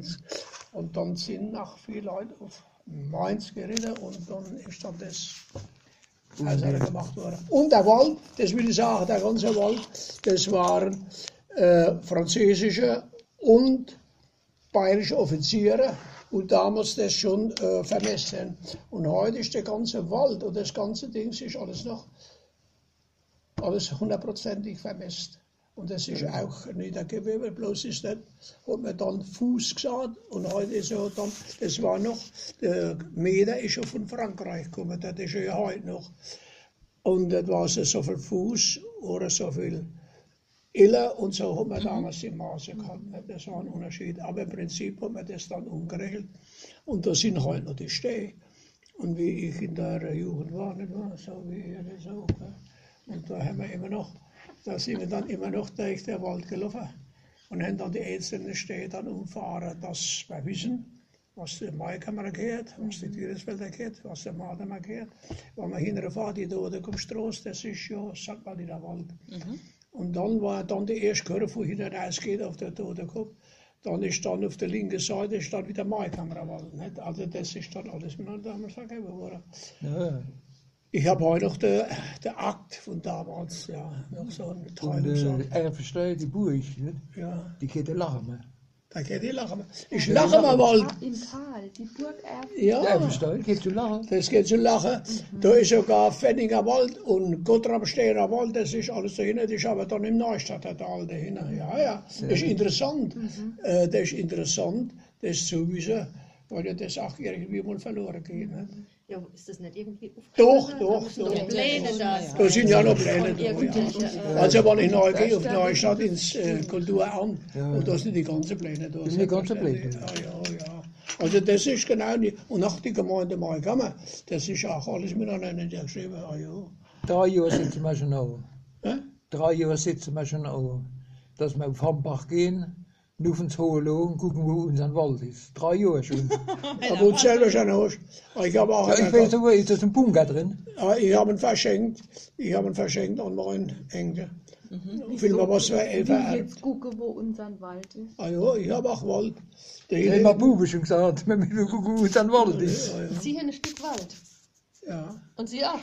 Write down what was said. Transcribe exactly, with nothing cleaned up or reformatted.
Mainz. Und dann sind noch viele Leute auf Mainz geritten und dann ist dann das also gemacht worden. Und der Wald, das will ich sagen, der ganze Wald, das waren äh, französische und bayerische Offiziere und damals das schon äh, vermessen. Und heute ist der ganze Wald und das ganze Ding ist alles noch alles hundertprozentig vermisst. Und das ist auch niedergewürfelt, bloß ist nicht, hat man dann Fuß gesagt und heute ist ja dann, das war noch, der Meter ist schon von Frankreich gekommen, das ist ja heute noch. Und das war so, so viel Fuß oder so viel Iller und so hat man damals die Maße gehabt. Das war ein Unterschied. Aber im Prinzip hat man das dann umgerechnet. Und da sind heute noch die Städte. Und wie ich in der Jugend war, nicht wahr? So wie ihr das auch. Und da haben wir immer noch, da sind wir dann immer noch durch den Wald gelaufen und haben dann die einzelnen Städte dann umfahren, dass wir wissen, was der Maikammer geht, was die Tieresfelder geht, was der Mademer geht. Wenn man hinterfährt, die Dodekomstraße, das ist ja, sagt man, in der Wald. Mhm. Und dann war dann die erste Kurve, wo hinten rausgeht auf der Todekopf. Dann ist dann auf der linken Seite ist dann wieder Maikammerwald. Nicht? Also das ist dann alles miteinander damals vergeben worden. Ja. Ich habe heute noch den, den Akt von damals, ja, noch so einen Teilungsakt. Und äh, er versteht die Burg, nicht? Ja. Die geht lachen. Da geht die lachen. Ich lache mal Wald. Im Tal, die Burg Erfurt. Ja, Ja, versteht, geht zu lachen. das geht zu lachen. Mhm. Da ist sogar Pfenninger Wald und Gottramsteiner Wald, das ist alles dahinter, das ist aber dann im Neustadter Tal dahinter. Ja, ja, das ist interessant. Mhm. Äh, das ist interessant, das zu wissen, weil ja das auch irgendwie mal verloren geht. Nicht? Ja, ist das nicht irgendwie Doch, doch, doch. doch. Pläne da. Da sind ja noch Pläne da. Ja. Also wenn ich neu gehe auf Neustadt ins äh, Kulturamt, Ja. und da sind die ganzen Pläne da. Das sind die ganzen Pläne. Ja, ja, ja. Also das ist genau die, und auch die Gemeinde Maikammer, das ist auch alles miteinander geschrieben. Ah, ja. Drei Jahre sitzen wir schon auch. Hä? Drei Jahre sitzen wir schon auch. Dass wir auf Hambach gehen, auf ins Hohe Loh und gucken, wo unser Wald ist. Drei Jahre schon. Aber du selber schon hast. Ich habe auch Ja, ich weiß aber, ist das ein Bunker drin? Ja, ich habe ihn verschenkt. Ich habe ihn verschenkt an meinen Enkel. Mhm. Will man was für Wie vererbt. jetzt gucken, wo unser Wald ist. Ah ja, ich habe auch Wald. Der Ich habe immer Bube schon gesagt, wir müssen gucken, wo unser Wald ist. Ja, ja. Sie haben ein Stück Wald. Ja. Und Sie auch.